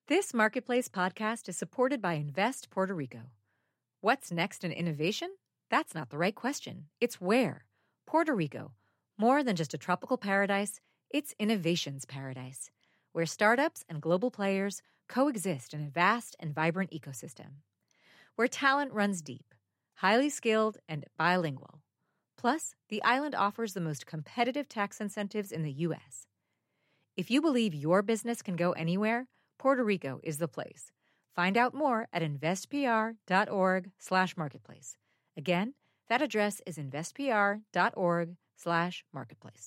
This Marketplace podcast is supported by Invest Puerto Rico. What's next in innovation? That's not the right question. It's where. Puerto Rico. More than just a tropical paradise, it's innovation's paradise, where startups and global players coexist in a vast and vibrant ecosystem. Where talent runs deep, highly skilled, and bilingual. Plus, the island offers the most competitive tax incentives in the U.S. If you believe your business can go anywhere, Puerto Rico is the place. Find out more at investpr.org/marketplace. Again, that address is investpr.org/marketplace.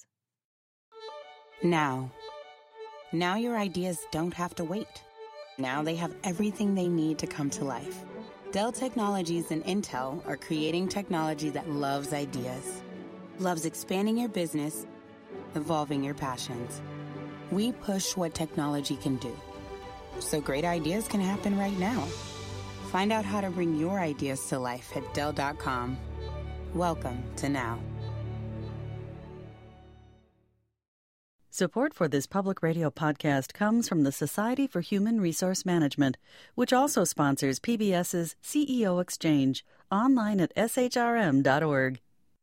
Now your ideas don't have to wait. Now they have everything they need to come to life. Dell Technologies and Intel are creating technology that loves ideas, loves expanding your business, evolving your passions. We push what technology can do, so great ideas can happen right now. Find out how to bring your ideas to life at Dell.com. Welcome to Now. Support for this public radio podcast comes from the Society for Human Resource Management, which also sponsors PBS's CEO Exchange, online at shrm.org.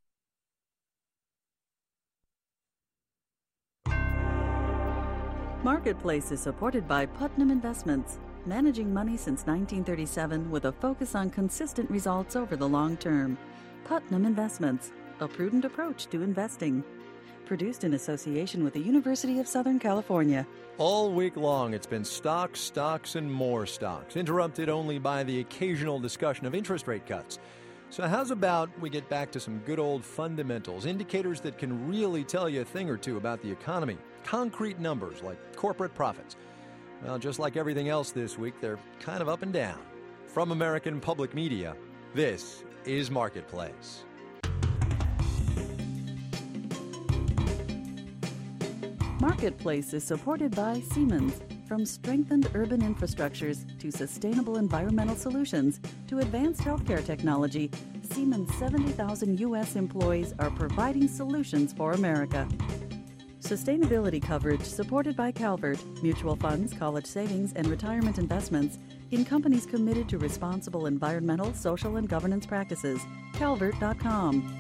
Marketplace is supported by Putnam Investments, managing money since 1937 with a focus on consistent results over the long term. Putnam Investments, a prudent approach to investing. Produced in association with the University of Southern California. All week long, it's been stocks, stocks, and more stocks, interrupted only by the occasional discussion of interest rate cuts. So how's about we get back to some good old fundamentals, indicators that can really tell you a thing or two about the economy, concrete numbers like corporate profits. Well, just like everything else this week, they're kind of up and down. From American Public Media, this is Marketplace. Marketplace is supported by Siemens. From strengthened urban infrastructures to sustainable environmental solutions to advanced healthcare technology, Siemens' 70,000 U.S. employees are providing solutions for America. Sustainability coverage supported by Calvert, mutual funds, college savings, and retirement investments in companies committed to responsible environmental, social, and governance practices. Calvert.com.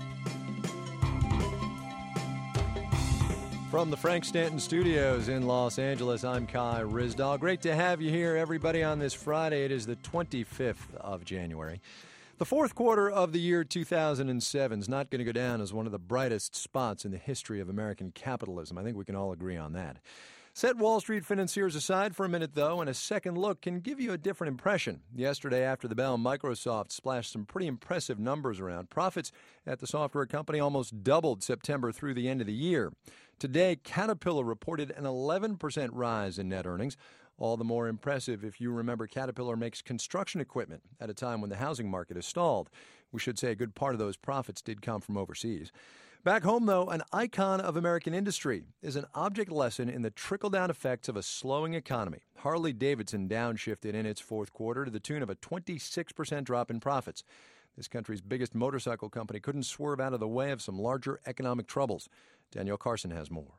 From the Frank Stanton Studios in Los Angeles, I'm Kai Ryssdal. Great to have you here, everybody, on this Friday. It is the 25th of January. The fourth quarter of the year 2007 is not going to go down as one of the brightest spots in the history of American capitalism. I think we can all agree on that. Set Wall Street financiers aside for a minute, though, and a second look can give you a different impression. Yesterday, after the bell, Microsoft splashed some pretty impressive numbers around. Profits at the software company almost doubled September through the end of the year. Today, Caterpillar reported an 11% rise in net earnings. All the more impressive if you remember Caterpillar makes construction equipment at a time when the housing market is stalled. We should say a good part of those profits did come from overseas. Back home, though, an icon of American industry is an object lesson in the trickle-down effects of a slowing economy. Harley-Davidson downshifted in its fourth quarter to the tune of a 26% drop in profits. This country's biggest motorcycle company couldn't swerve out of the way of some larger economic troubles. Daniel Carson has more.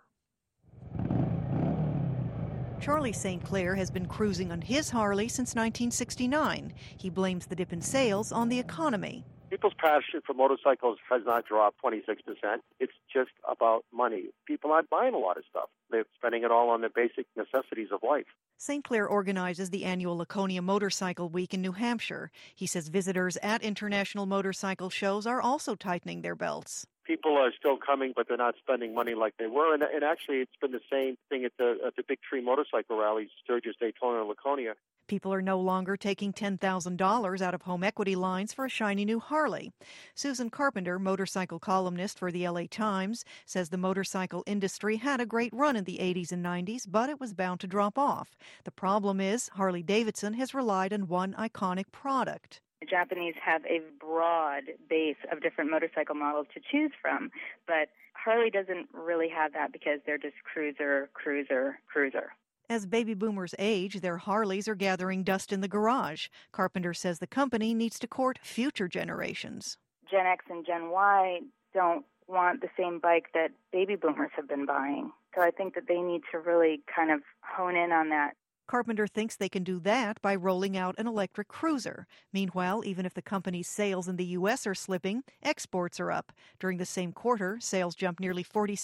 Charlie St. Clair has been cruising on his Harley since 1969. He blames the dip in sales on the economy. People's passion for motorcycles has not dropped 26%. It's just about money. People aren't buying a lot of stuff. They're spending it all on the basic necessities of life. St. Clair organizes the annual Laconia Motorcycle Week in New Hampshire. He says visitors at international motorcycle shows are also tightening their belts. People are still coming, but they're not spending money like they were. And actually, it's been the same thing at the Big Tree motorcycle rallies, Sturgis, Daytona, and Laconia. People are no longer taking $10,000 out of home equity lines for a shiny new Harley. Susan Carpenter, motorcycle columnist for the LA Times, says the motorcycle industry had a great run in the 80s and 90s, but it was bound to drop off. The problem is Harley-Davidson has relied on one iconic product. The Japanese have a broad base of different motorcycle models to choose from, but Harley doesn't really have that because they're just cruiser. As baby boomers age, their Harleys are gathering dust in the garage. Carpenter says the company needs to court future generations. Gen X and Gen Y don't want the same bike that baby boomers have been buying. So I think that they need to really kind of hone in on that. Carpenter thinks they can do that by rolling out an electric cruiser. Meanwhile, even if the company's sales in the U.S. are slipping, exports are up. During the same quarter, sales jumped nearly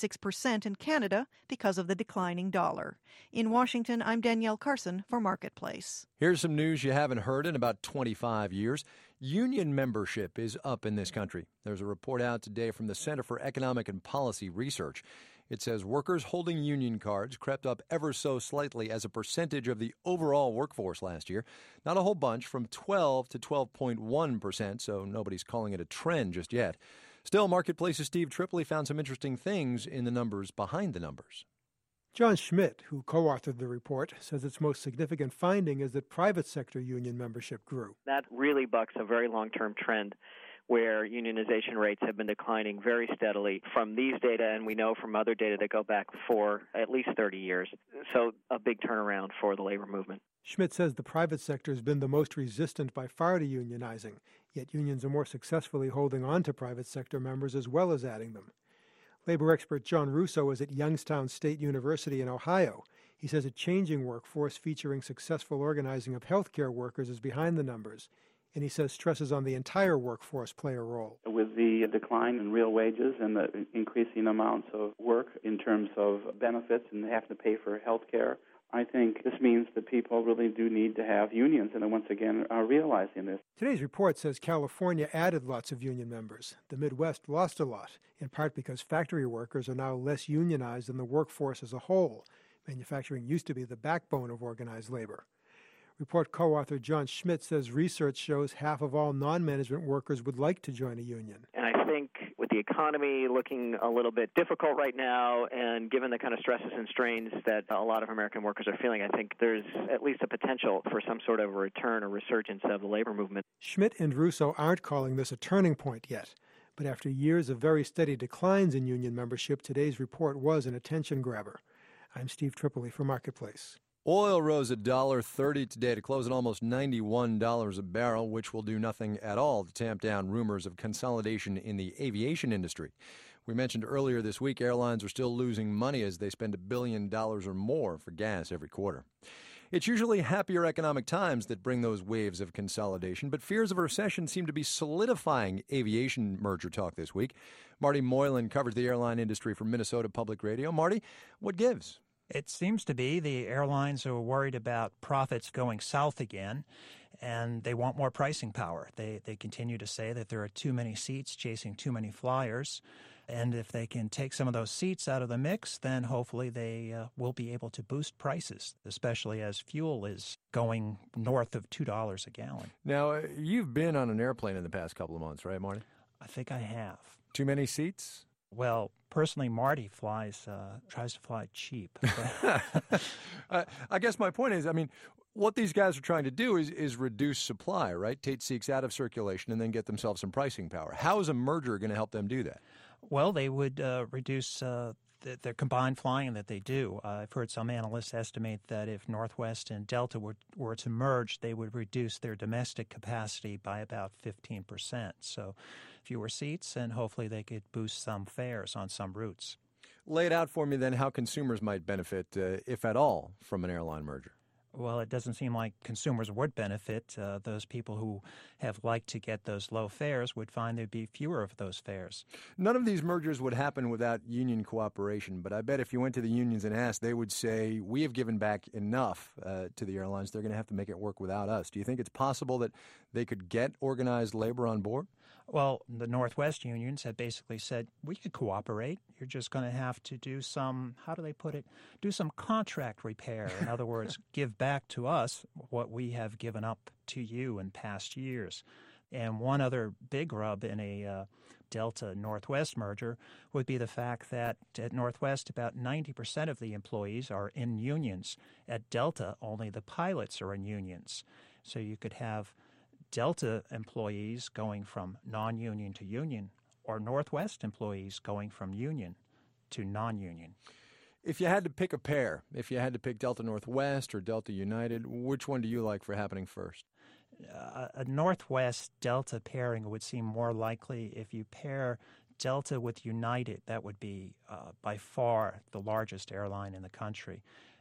46% in Canada because of the declining dollar. In Washington, I'm Danielle Carson for Marketplace. Here's some news you haven't heard in about 25 years. Union membership is up in this country. There's a report out today from the Center for Economic and Policy Research. It says workers holding union cards crept up ever so slightly as a percentage of the overall workforce last year. Not a whole bunch, from 12 to 12.1%, so nobody's calling it a trend just yet. Still, Marketplace's Steve Tripoli found some interesting things in the numbers behind the numbers. John Schmidt, who co-authored the report, says its most significant finding is that private sector union membership grew. That really bucks a very long-term trend where unionization rates have been declining very steadily from these data, and we know from other data that go back for at least 30 years. So a big turnaround for the labor movement. Schmidt says the private sector has been the most resistant by far to unionizing, yet unions are more successfully holding on to private sector members as well as adding them. Labor expert John Russo is at Youngstown State University in Ohio. He says a changing workforce featuring successful organizing of healthcare workers is behind the numbers. And he says stresses on the entire workforce play a role. With the decline in real wages and the increasing amounts of work in terms of benefits and having to pay for health care, I think this means that people really do need to have unions, and they once again are realizing this. Today's report says California added lots of union members. The Midwest lost a lot, in part because factory workers are now less unionized than the workforce as a whole. Manufacturing used to be the backbone of organized labor. Report co-author John Schmidt says research shows half of all non-management workers would like to join a union. And I think with the economy looking a little bit difficult right now, and given the kind of stresses and strains that a lot of American workers are feeling, I think there's at least a potential for some sort of a return or resurgence of the labor movement. Schmidt and Russo aren't calling this a turning point yet. But after years of very steady declines in union membership, today's report was an attention grabber. I'm Steve Tripoli for Marketplace. Oil rose $1.30 today to close at almost $91 a barrel, which will do nothing at all to tamp down rumors of consolidation in the aviation industry. We mentioned earlier this week airlines are still losing money as they spend $1 billion or more for gas every quarter. It's usually happier economic times that bring those waves of consolidation, but fears of a recession seem to be solidifying aviation merger talk this week. Marty Moylan covers the airline industry for Minnesota Public Radio. Marty, what gives? It seems to be the airlines are worried about profits going south again, and they want more pricing power. They continue to say that there are too many seats chasing too many flyers, and if they can take some of those seats out of the mix, then hopefully they will be able to boost prices, especially as fuel is going north of $2 a gallon. Now, you've been on an airplane in the past couple of months, right, Marty? I think I have. Too many seats? Well, personally, Marty tries to fly cheap. I guess my point is, what these guys are trying to do is reduce supply, right? Take seats out of circulation and then get themselves some pricing power. How is a merger going to help them do that? Well, they would reduce the combined flying that they do. I've heard some analysts estimate that if Northwest and Delta were to merge, they would reduce their domestic capacity by about 15%. So fewer seats, and hopefully they could boost some fares on some routes. Lay it out for me then how consumers might benefit, if at all, from an airline merger. Well, it doesn't seem like consumers would benefit. Those people who have liked to get those low fares would find there'd be fewer of those fares. None of these mergers would happen without union cooperation, but I bet if you went to the unions and asked, they would say, we have given back enough to the airlines. They're going to have to make it work without us. Do you think it's possible that they could get organized labor on board? Well, the Northwest unions had basically said, we could cooperate. You're just going to have to do some, how do they put it, do some contract repair. In other words, give back to us what we have given up to you in past years. And one other big rub in a Delta-Northwest merger would be the fact that at Northwest, about 90% of the employees are in unions. At Delta, only the pilots are in unions. So you could have Delta employees going from non-union to union, or Northwest employees going from union to non-union. If you had to pick a pair, if you had to pick Delta Northwest or Delta United, which one do you like for happening first? A Northwest-Delta pairing would seem more likely if you pair Delta with United. That would be by far the largest airline in the country.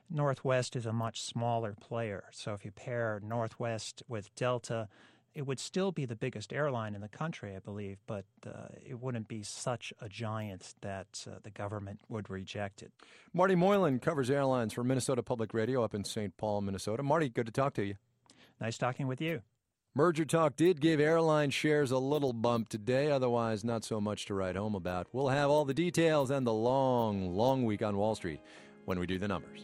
Northwest is a much smaller player. So if you pair Northwest with Delta, it would still be the biggest airline in the country, I believe, but it wouldn't be such a giant that the government would reject it. Marty Moylan covers airlines for Minnesota Public Radio up in St. Paul, Minnesota. Marty, good to talk to you. Nice talking with you. Merger talk did give airline shares a little bump today, otherwise not so much to write home about. We'll have all the details and the long, long week on Wall Street when we do the numbers.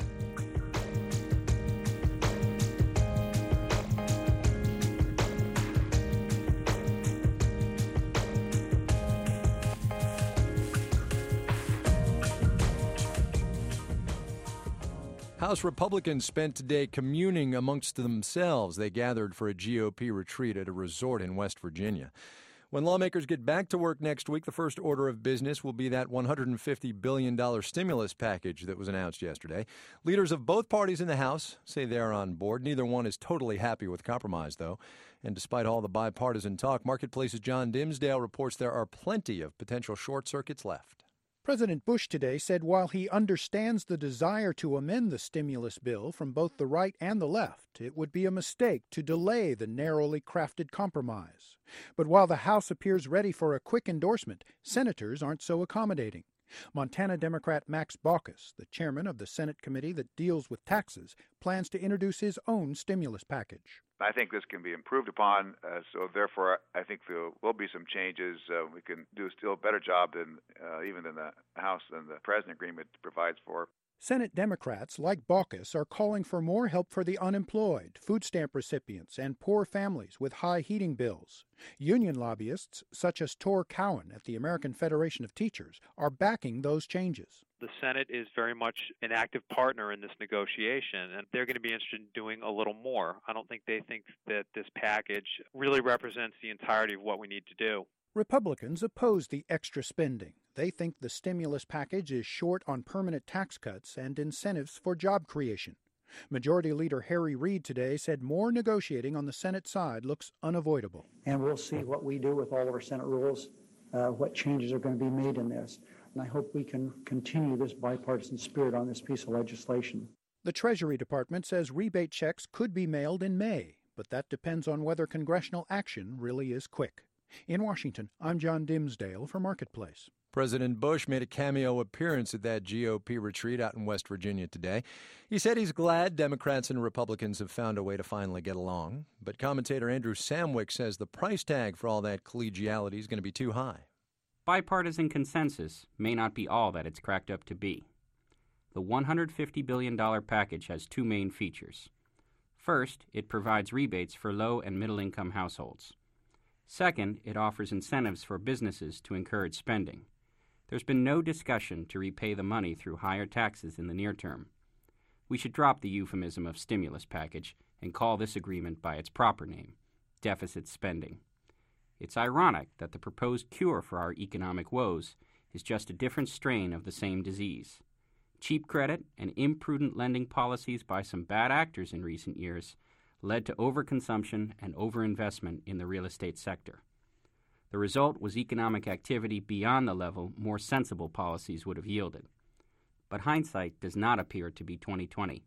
House Republicans spent today communing amongst themselves. They gathered for a GOP retreat at a resort in West Virginia. When lawmakers get back to work next week, the first order of business will be that $150 billion stimulus package that was announced yesterday. Leaders of both parties in the House say they're on board. Neither one is totally happy with compromise, though. And despite all the bipartisan talk, Marketplace's John Dimsdale reports there are plenty of potential short circuits left. President Bush today said while he understands the desire to amend the stimulus bill from both the right and the left, it would be a mistake to delay the narrowly crafted compromise. But while the House appears ready for a quick endorsement, senators aren't so accommodating. Montana Democrat Max Baucus, the chairman of the Senate committee that deals with taxes, plans to introduce his own stimulus package. I think this can be improved upon, so therefore I think there will be some changes. We can do still a better job than even in the House than the President agreement provides for. Senate Democrats, like Baucus, are calling for more help for the unemployed, food stamp recipients, and poor families with high heating bills. Union lobbyists, such as Tor Cowan at the American Federation of Teachers, are backing those changes. The Senate is very much an active partner in this negotiation, and they're going to be interested in doing a little more. I don't think they think that this package really represents the entirety of what we need to do. Republicans oppose the extra spending. They think the stimulus package is short on permanent tax cuts and incentives for job creation. Majority Leader Harry Reid today said more negotiating on the Senate side looks unavoidable. And we'll see what we do with all of our Senate rules, what changes are going to be made in this. And I hope we can continue this bipartisan spirit on this piece of legislation. The Treasury Department says rebate checks could be mailed in May, but that depends on whether congressional action really is quick. In Washington, I'm John Dimsdale for Marketplace. President Bush made a cameo appearance at that GOP retreat out in West Virginia today. He said he's glad Democrats and Republicans have found a way to finally get along. But commentator Andrew Samwick says the price tag for all that collegiality is going to be too high. Bipartisan consensus may not be all that it's cracked up to be. The $150 billion package has two main features. First, it provides rebates for low and middle-income households. Second, it offers incentives for businesses to encourage spending. There's been no discussion to repay the money through higher taxes in the near term. We should drop the euphemism of stimulus package and call this agreement by its proper name, deficit spending. It's ironic that the proposed cure for our economic woes is just a different strain of the same disease. Cheap credit and imprudent lending policies by some bad actors in recent years led to overconsumption and overinvestment in the real estate sector. The result was economic activity beyond the level more sensible policies would have yielded. But hindsight does not appear to be 20/20.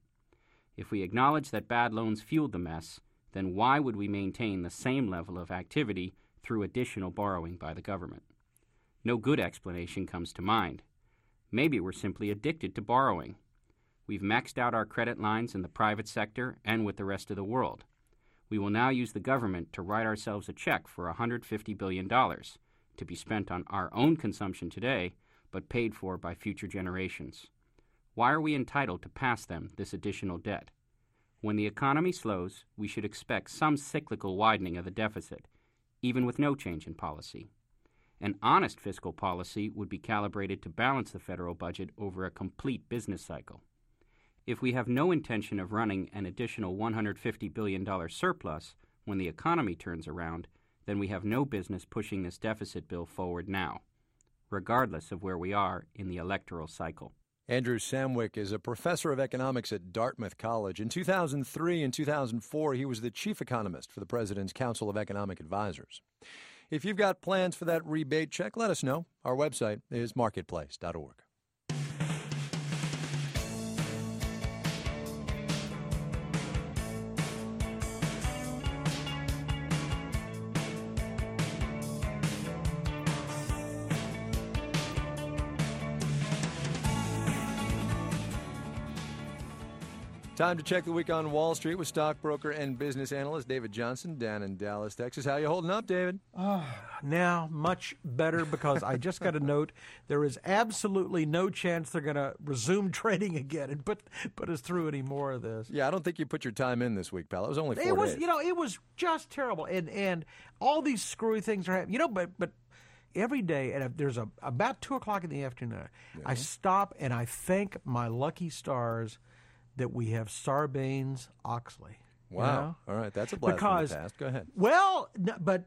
If we acknowledge that bad loans fueled the mess, then why would we maintain the same level of activity through additional borrowing by the government? No good explanation comes to mind. Maybe we're simply addicted to borrowing. We've maxed out our credit lines in the private sector and with the rest of the world. We will now use the government to write ourselves a check for $150 billion to be spent on our own consumption today, but paid for by future generations. Why are we entitled to pass them this additional debt? When the economy slows, we should expect some cyclical widening of the deficit, even with no change in policy. An honest fiscal policy would be calibrated to balance the federal budget over a complete business cycle. If we have no intention of running an additional $150 billion surplus when the economy turns around, then we have no business pushing this deficit bill forward now, regardless of where we are in the electoral cycle. Andrew Samwick is a professor of economics at Dartmouth College. In 2003 and 2004, he was the chief economist for the President's Council of Economic Advisors. If you've got plans for that rebate check, let us know. Our website is marketplace.org. Time to check the week on Wall Street with stockbroker and business analyst David Johnson down in Dallas, Texas. How you holding up, David? Now, much better, because I just got a note. There is absolutely no chance they're going to resume trading again and put us through any more of this. Yeah, I don't think you put your time in this week, pal. It was only 4 days. It was just terrible. And all these screwy things are happening. But every day, and there's about 2 o'clock in the afternoon, I stop and I thank my lucky stars that we have Sarbanes-Oxley. Wow. All right. That's a blast from the past. Go ahead. Well, but,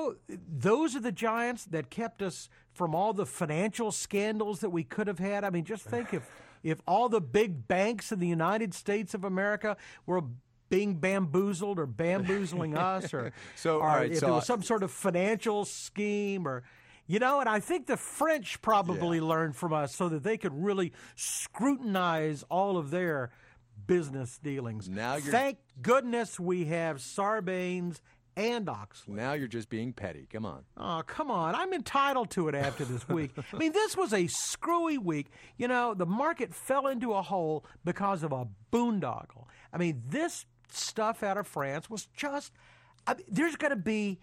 those are the giants that kept us from all the financial scandals that we could have had. I mean, just think if all the big banks in the United States of America were being bamboozled or bamboozling us, or if there was some sort of financial scheme, or... and I think the French probably learned from us so that they could really scrutinize all of their business dealings. Thank goodness we have Sarbanes and Oxley. Now you're just being petty. Come on. Oh, come on. I'm entitled to it after this week. I mean, this was a screwy week. The market fell into a hole because of a boondoggle. I mean, this stuff out of France was just... there's going to be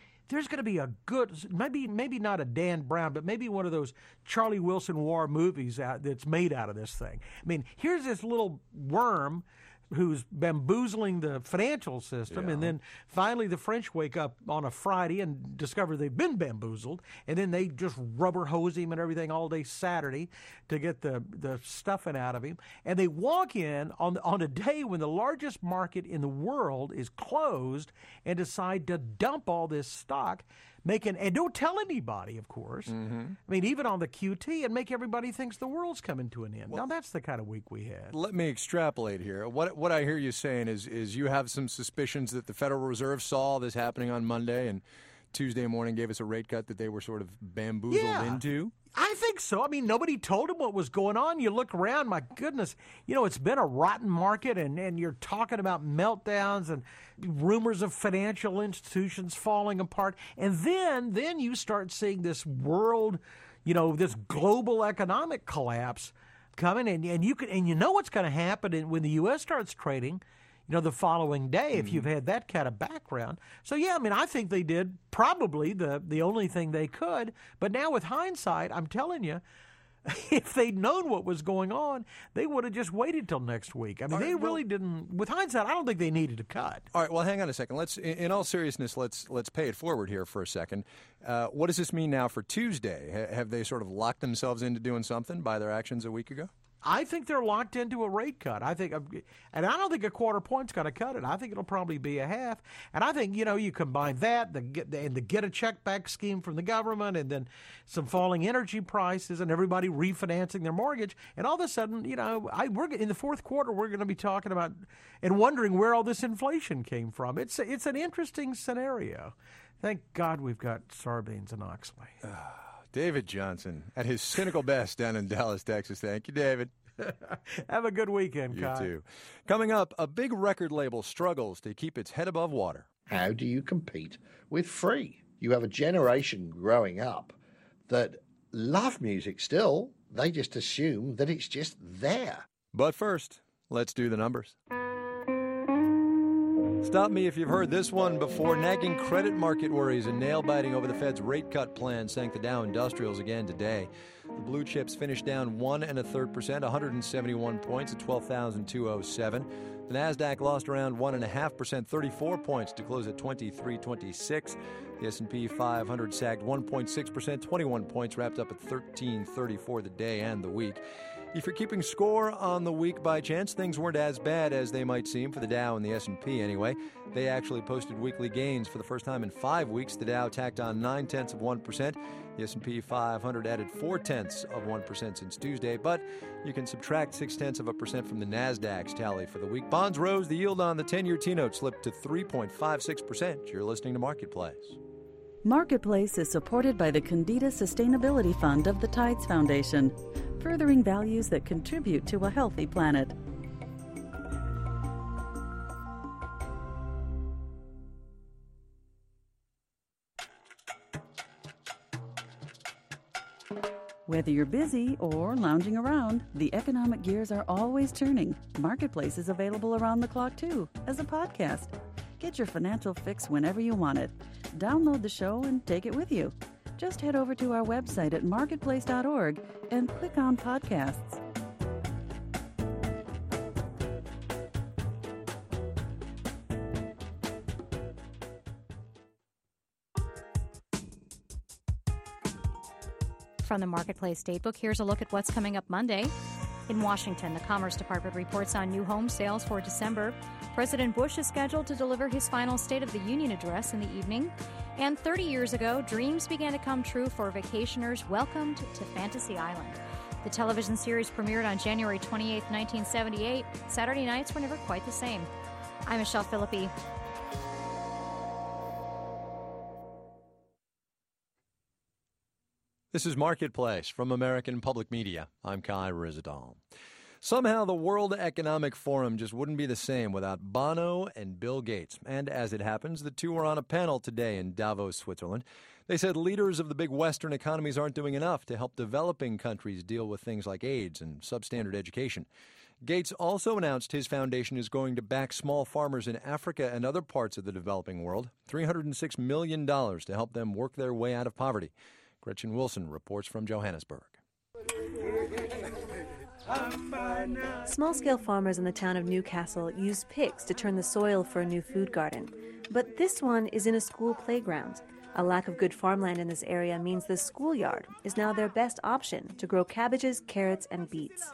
a good, maybe not a Dan Brown, but maybe one of those Charlie Wilson War movies that's made out of this thing. I mean, here's this little worm who's bamboozling the financial system, and then finally the French wake up on a Friday and discover they've been bamboozled, and then they just rubber hose him and everything all day Saturday to get the stuffing out of him. And they walk in on a day when the largest market in the world is closed and decide to dump all this stock, and don't tell anybody, of course. Mm-hmm. I mean, even on the QT, and make everybody thinks the world's coming to an end. Well, now, that's the kind of week we had. Let me extrapolate here. What I hear you saying is you have some suspicions that the Federal Reserve saw this happening on Monday and Tuesday morning gave us a rate cut that they were sort of bamboozled into? I think so. I mean, nobody told them what was going on. You look around, my goodness, it's been a rotten market, and you're talking about meltdowns and rumors of financial institutions falling apart. And then you start seeing this world, this global economic collapse coming, and you know what's going to happen when the U.S. starts trading, the following day, if you've had that kind of background. So, yeah, I mean, I think they did probably the only thing they could. But now with hindsight, I'm telling you, if they'd known what was going on, they would have just waited till next week. I mean, they really didn't. With hindsight, I don't think they needed to cut. All right, well, hang on a second. In all seriousness, let's pay it forward here for a second. What does this mean now for Tuesday? Have they sort of locked themselves into doing something by their actions a week ago? I think they're locked into a rate cut. And I don't think a quarter point's going to cut it. I think it'll probably be a half. And I think, you combine that, the get a check back scheme from the government, and then some falling energy prices and everybody refinancing their mortgage. And all of a sudden, we're in the fourth quarter, we're going to be talking about and wondering where all this inflation came from. It's an interesting scenario. Thank God we've got Sarbanes and Oxley. David Johnson at his cynical best down in Dallas, Texas. Thank you, David. Have a good weekend, Kai. You too. Coming up, a big record label struggles to keep its head above water. How do you compete with free? You have a generation growing up that love music still. They just assume that it's just there. But first, let's do the numbers. Stop me if you've heard this one before. Nagging credit market worries and nail-biting over the Fed's rate cut plan sank the Dow Industrials again today. The blue chips finished down 1 1/3%, 171 points at 12,207. The Nasdaq lost around 1.5%, 34 points to close at 2326. The S&P 500 sagged 1.6%, 21 points, wrapped up at 1330 for the day and the week. If you're keeping score on the week by chance, things weren't as bad as they might seem for the Dow and the S&P anyway. They actually posted weekly gains for the first time in 5 weeks. The Dow tacked on 0.9%. The S&P 500 added 0.4% since Tuesday, but you can subtract 0.6% from the Nasdaq's tally for the week. Bonds rose. The yield on the 10-year T-note slipped to 3.56%. You're listening to Marketplace. Marketplace is supported by the Condita Sustainability Fund of the Tides Foundation, furthering values that contribute to a healthy planet. Whether you're busy or lounging around, the economic gears are always turning. Marketplace is available around the clock, too, as a podcast. Get your financial fix whenever you want it. Download the show and take it with you. Just head over to our website at marketplace.org and click on podcasts. From the Marketplace Datebook, here's a look at what's coming up Monday. In Washington, the Commerce Department reports on new home sales for December. President Bush is scheduled to deliver his final State of the Union address in the evening. And 30 years ago, dreams began to come true for vacationers welcomed to Fantasy Island. The television series premiered on January 28, 1978. Saturday nights were never quite the same. I'm Michelle Philippi. This is Marketplace from American Public Media. I'm Kai Rizdal. Somehow the World Economic Forum just wouldn't be the same without Bono and Bill Gates. And as it happens, the two were on a panel today in Davos, Switzerland. They said leaders of the big Western economies aren't doing enough to help developing countries deal with things like AIDS and substandard education. Gates also announced his foundation is going to back small farmers in Africa and other parts of the developing world, $306 million to help them work their way out of poverty. Gretchen Wilson reports from Johannesburg. Small-scale farmers in the town of Newcastle use picks to turn the soil for a new food garden. But this one is in a school playground. A lack of good farmland in this area means the schoolyard is now their best option to grow cabbages, carrots, and beets.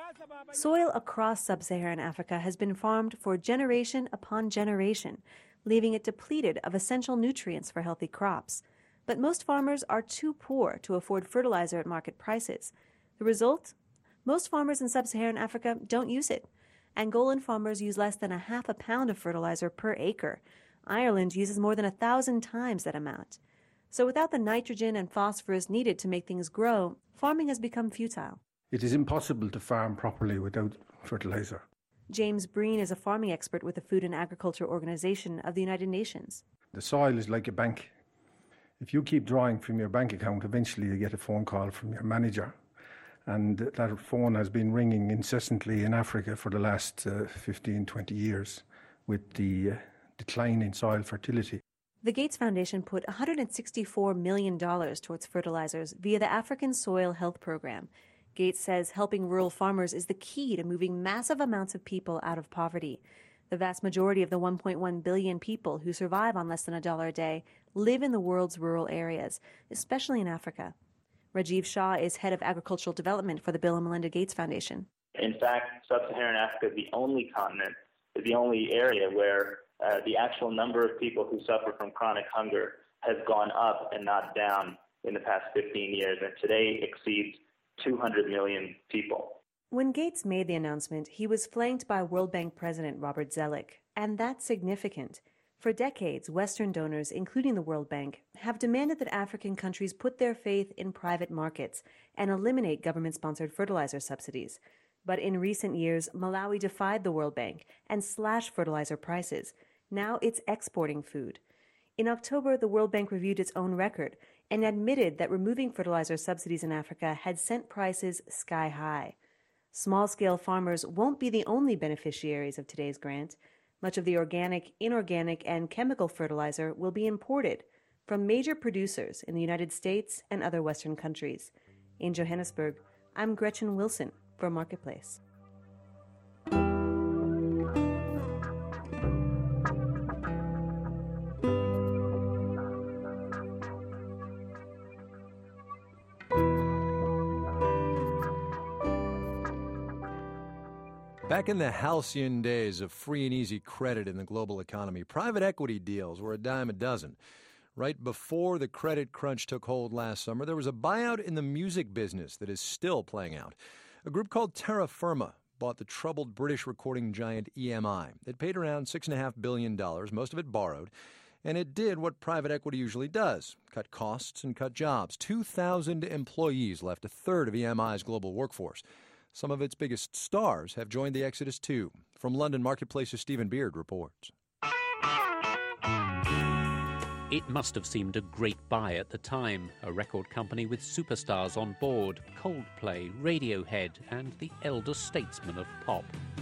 Soil across sub-Saharan Africa has been farmed for generation upon generation, leaving it depleted of essential nutrients for healthy crops. But most farmers are too poor to afford fertilizer at market prices. The result? Most farmers in sub-Saharan Africa don't use it. Angolan farmers use less than half a pound of fertilizer per acre. Ireland uses more than 1,000 times that amount. So without the nitrogen and phosphorus needed to make things grow, farming has become futile. It is impossible to farm properly without fertilizer. James Breen is a farming expert with the Food and Agriculture Organization of the United Nations. The soil is like a bank. If you keep drawing from your bank account, eventually you get a phone call from your manager. And that phone has been ringing incessantly in Africa for the last 15, 20 years with the decline in soil fertility. The Gates Foundation put $164 million towards fertilizers via the African Soil Health Program. Gates says helping rural farmers is the key to moving massive amounts of people out of poverty. The vast majority of the 1.1 billion people who survive on less than $1 a day live in the world's rural areas, especially in Africa. Rajiv Shah is head of agricultural development for the Bill and Melinda Gates Foundation. In fact, sub-Saharan Africa is the only continent, is the only area where the actual number of people who suffer from chronic hunger has gone up and not down in the past 15 years, and today exceeds 200 million people. When Gates made the announcement, he was flanked by World Bank President Robert Zoellick, and that's significant. For decades, Western donors, including the World Bank, have demanded that African countries put their faith in private markets and eliminate government-sponsored fertilizer subsidies. But in recent years, Malawi defied the World Bank and slashed fertilizer prices. Now it's exporting food. In October, the World Bank reviewed its own record and admitted that removing fertilizer subsidies in Africa had sent prices sky high. Small-scale farmers won't be the only beneficiaries of today's grant. Much of the organic, inorganic, and chemical fertilizer will be imported from major producers in the United States and other Western countries. In Johannesburg, I'm Gretchen Wilson for Marketplace. Back in the halcyon days of free and easy credit in the global economy, private equity deals were a dime a dozen. Right before the credit crunch took hold last summer, there was a buyout in the music business that is still playing out. A group called Terra Firma bought the troubled British recording giant EMI. It paid around $6.5 billion, most of it borrowed, and it did what private equity usually does, cut costs and cut jobs. 2,000 employees left, a third of EMI's global workforce. Some of its biggest stars have joined the exodus, too. From London, Marketplace's Stephen Beard reports. It must have seemed a great buy at the time, a record company with superstars on board, Coldplay, Radiohead, and the elder statesman of pop.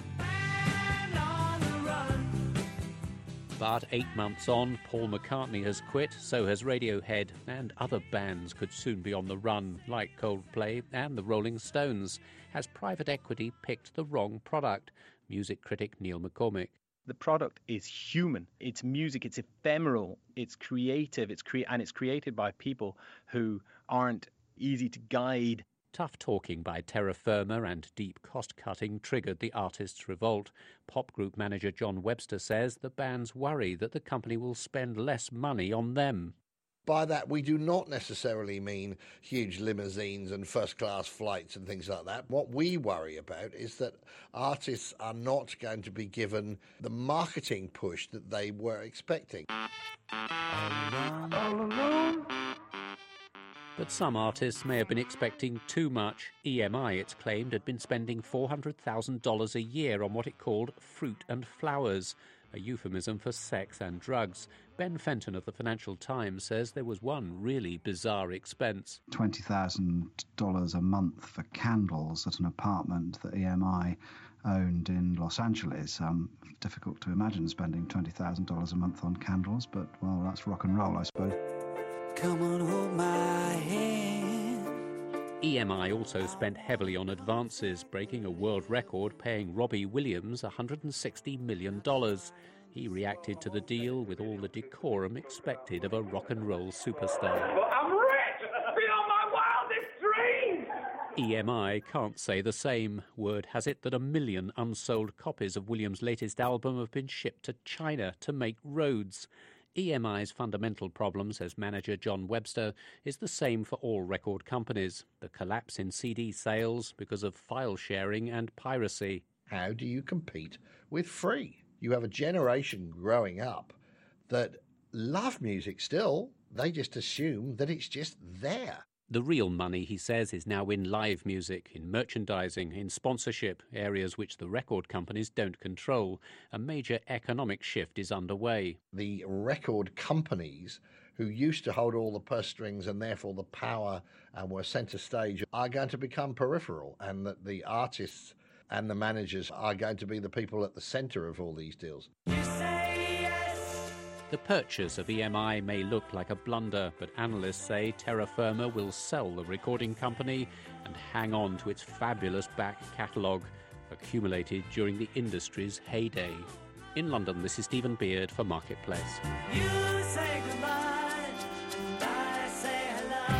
But 8 months on, Paul McCartney has quit, so has Radiohead, and other bands could soon be on the run, like Coldplay and the Rolling Stones. Has private equity picked the wrong product? Music critic Neil McCormick. The product is human. It's music. It's ephemeral. It's creative. It's created by people who aren't easy to guide. Tough talking by Terra Firma and deep cost-cutting triggered the artists' revolt. Pop group manager John Webster says the bands worry that the company will spend less money on them. By that, we do not necessarily mean huge limousines and first-class flights and things like that. What we worry about is that artists are not going to be given the marketing push that they were expecting. All alone. But some artists may have been expecting too much. EMI, it's claimed, had been spending $400,000 a year on what it called fruit and flowers, a euphemism for sex and drugs. Ben Fenton of the Financial Times says there was one really bizarre expense. $20,000 a month for candles at an apartment that EMI owned in Los Angeles. Difficult to imagine spending $20,000 a month on candles, but, well, that's rock and roll, I suppose. Come on, hold my hand. EMI also spent heavily on advances, breaking a world record paying Robbie Williams $160 million. He reacted to the deal with all the decorum expected of a rock and roll superstar. Well, I'm rich! Beyond my wildest dreams! EMI can't say the same. Word has it that 1 million unsold copies of Williams' latest album have been shipped to China to make roads. EMI's fundamental problem, says manager John Webster, is the same for all record companies. The collapse in CD sales because of file sharing and piracy. How do you compete with free? You have a generation growing up that love music still. They just assume that it's just there. The real money, he says, is now in live music, in merchandising, in sponsorship, areas which the record companies don't control. A major economic shift is underway. The record companies, who used to hold all the purse strings and therefore the power and were centre stage, are going to become peripheral, and that the artists and the managers are going to be the people at the centre of all these deals. The purchase of EMI may look like a blunder, but analysts say Terra Firma will sell the recording company and hang on to its fabulous back catalogue, accumulated during the industry's heyday. In London, this is Stephen Beard for Marketplace. You say goodbye, and I say hello.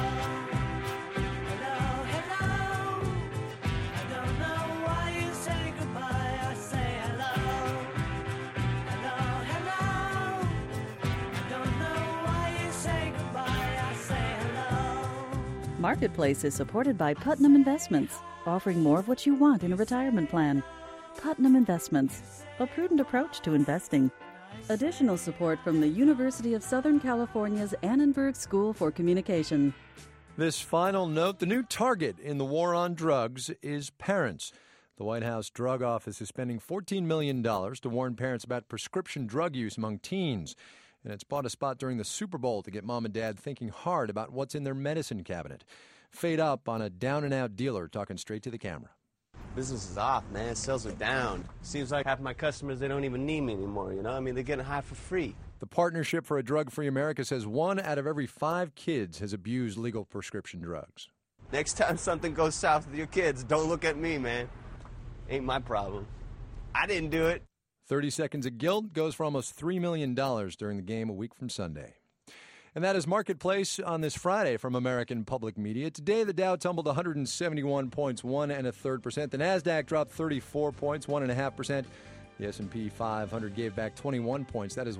Hello, hello. I don't know why you say goodbye, I say hello. Hello, hello. I don't know why you say goodbye, I say hello. Marketplace is supported by Putnam Investments, offering more of what you want in a retirement plan. Putnam Investments, a prudent approach to investing. Additional support from the University of Southern California's Annenberg School for Communication. This final note, the new target in the war on drugs is parents. The White House Drug Office is spending $14 million to warn parents about prescription drug use among teens. And it's bought a spot during the Super Bowl to get mom and dad thinking hard about what's in their medicine cabinet. Fade up on a down-and-out dealer talking straight to the camera. Business is off, man. Sales are down. Seems like half my customers, they don't even need me anymore, you know? I mean, they're getting high for free. The Partnership for a Drug-Free America says 1 out of every 5 kids has abused legal prescription drugs. Next time something goes south with your kids, don't look at me, man. Ain't my problem. I didn't do it. 30 Seconds of Guilt goes for almost $3 million during the game a week from Sunday. And that is Marketplace on this Friday from American Public Media. Today, the Dow tumbled 171 points, 1.33%. The Nasdaq dropped 34 points, 1.5%. The S&P 500 gave back 21 points. That is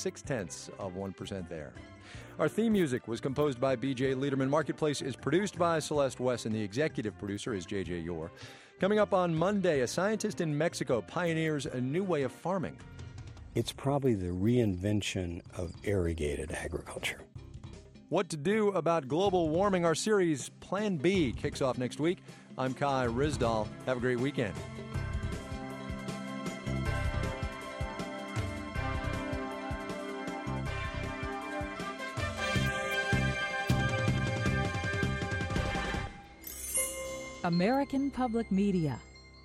1.6% there. Our theme music was composed by B.J. Liederman. Marketplace is produced by Celeste West, and the executive producer is J.J. Yore. Coming up on Monday, a scientist in Mexico pioneers a new way of farming. It's probably the reinvention of irrigated agriculture. What to do about global warming? Our series Plan B kicks off next week. I'm Kai Ryssdal. Have a great weekend. American Public Media.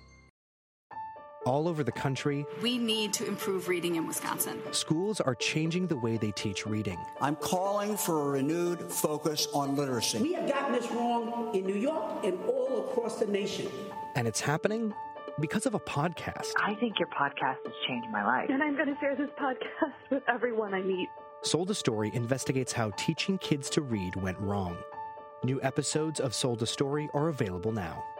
All over the country, we need to improve reading in Wisconsin. Schools are changing the way they teach reading. I'm calling for a renewed focus on literacy. We have gotten this wrong in New York and all across the nation. And it's happening because of a podcast. I think your podcast has changed my life. And I'm going to share this podcast with everyone I meet. Sold a Story investigates how teaching kids to read went wrong. New episodes of Sold a Story are available now.